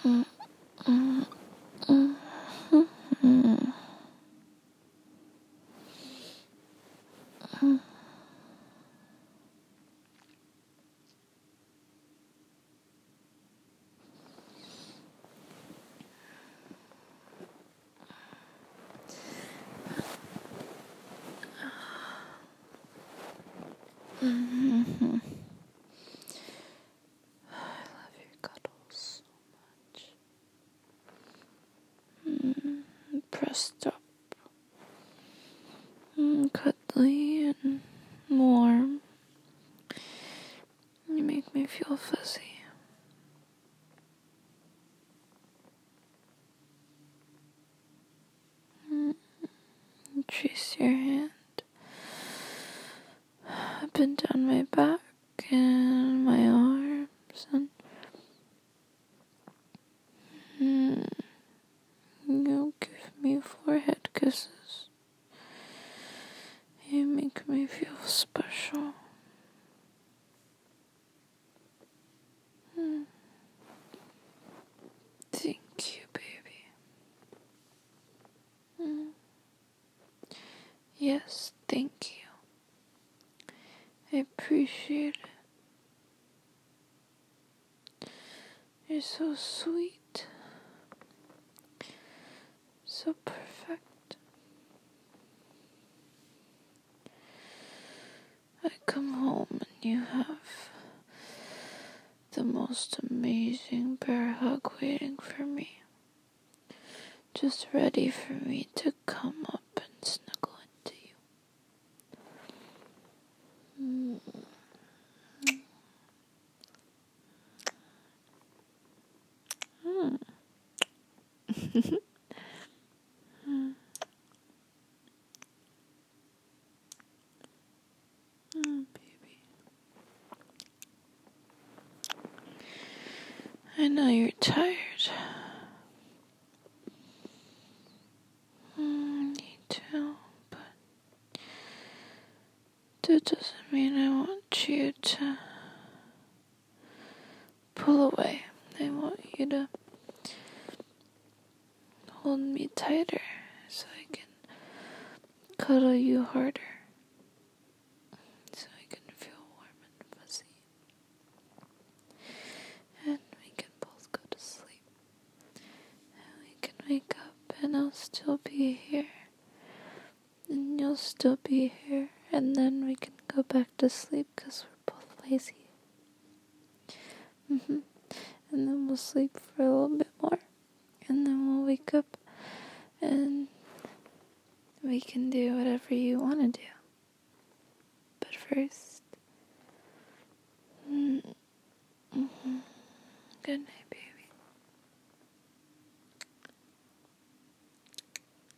Mm, mm, mm, mm, mm. Mm-hmm. I love your cuddles so much. Pressed up, cuddly and warm. You make me feel fuzzy. Trace your hand up and down my back and my arms, and you give me forehead kisses. You make me feel special. Thank you, baby. Yes, thank you. I appreciate it. You're so sweet. So perfect. I come home and you have the most amazing bear hug waiting for me. Just ready for me to come up and snuggle into you. Baby. I know you're tired. Me too, but that doesn't mean I want you to pull away. I want you to hold me tighter so I can cuddle you harder, so I can feel warm and fuzzy, and we can both go to sleep, and we can wake up and I'll still be here, and you'll still be here, and then we can go back to sleep because we're both lazy. And then we'll sleep for a little bit more, and then we'll wake up and we can do whatever you want to do. But first, good night, baby.